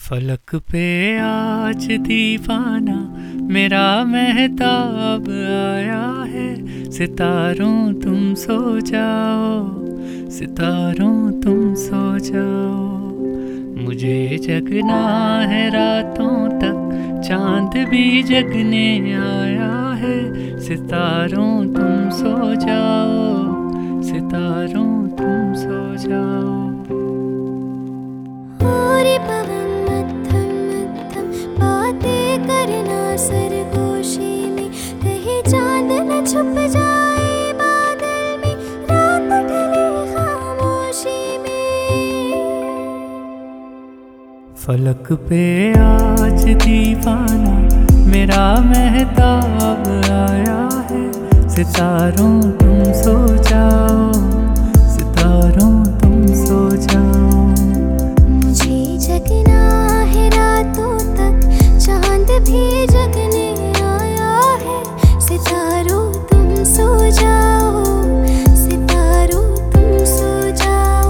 फलक पे आज दीवाना मेरा मेहताब आया है। सितारों तुम सो जाओ, सितारों तुम सो जाओ। मुझे जगना है रातों तक, चांद भी जगने आया है। सितारों तुम सो जाओ, सितारों तुम सो जाओ। सरगोशी में कहीं चांद न छुप जाए बादल में, रात ढले खामोशी में। फलक पे आज दीवाना मेरा मेहताब आया है। सितारों तुम सो जाओ, सितारों तुम सो जाओ। मुझे जगना है रातों तक, चांद भी जगने आया है। सितारों तुम सो जाओ, सितारों तुम सो जाओ।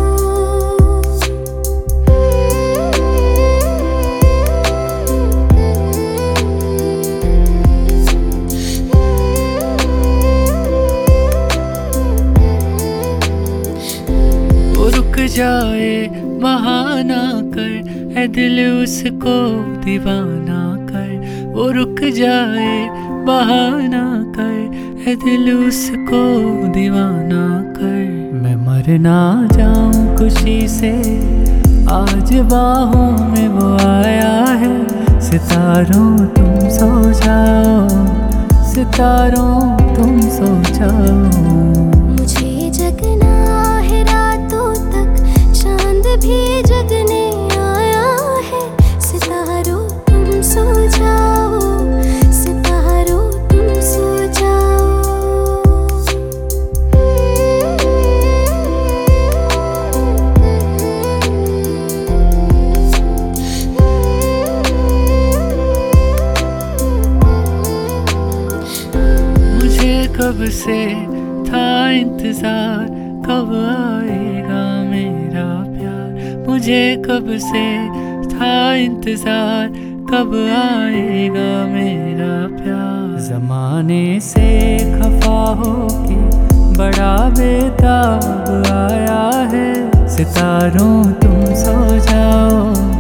वो रुक जाए बहाना कर, है दिल उसको दीवाना कर। वो रुक जाए बहाना कर, है दिल उसको दीवाना कर। मैं मर ना जाऊं खुशी से, आज बाहों में वो आया है। सितारों तुम सो जाओ, सितारों तुम सो जाओ। मुझे जगना है रातों तक, चांद भी जगने आया है। सितारों तुम सो जाओ, सितारों तुम सो जाओ। मुझे कब से था इंतजार, कब आएगा मेरा प्यार। मुझे कब से था इंतजार, कब आएगा मेरा प्यार। जमाने से खफा होके बड़ा बेताब आया है। सितारों तुम सो जाओ,